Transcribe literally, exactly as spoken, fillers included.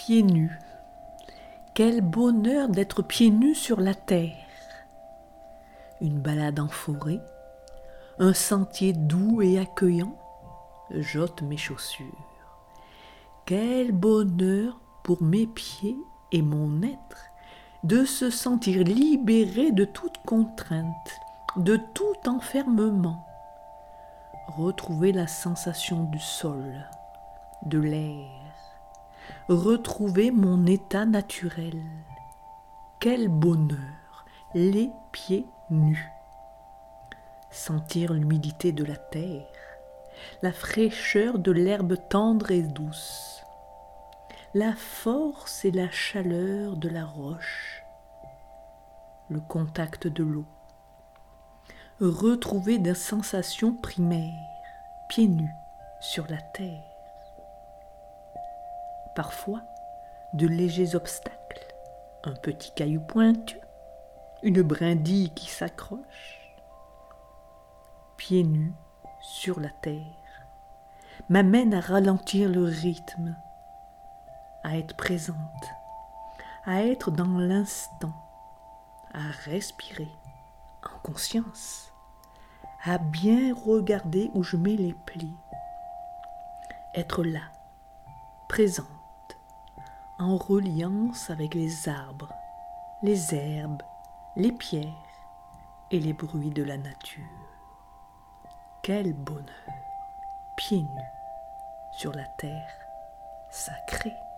pieds nus. Quel bonheur d'être pieds nus sur la terre. Une balade en forêt, un sentier doux et accueillant, j'ôte mes chaussures. Quel bonheur pour mes pieds et mon être de se sentir libéré de toute contrainte, de tout enfermement. Retrouver la sensation du sol, de l'air, retrouver mon état naturel. Quel bonheur, les pieds nus. Sentir l'humidité de la terre, la fraîcheur de l'herbe tendre et douce, la force et la chaleur de la roche, le contact de l'eau. Retrouver des sensations primaires, pieds nus sur la terre. Parfois, de légers obstacles, un petit caillou pointu, une brindille qui s'accroche. Pieds nus sur la terre m'amène à ralentir le rythme, à être présente, à être dans l'instant, à respirer en conscience, à bien regarder où je mets les plis, être là, présente, en reliance avec les arbres, les herbes, les pierres et les bruits de la nature. Quel bonheur, pieds nus sur la terre sacrée.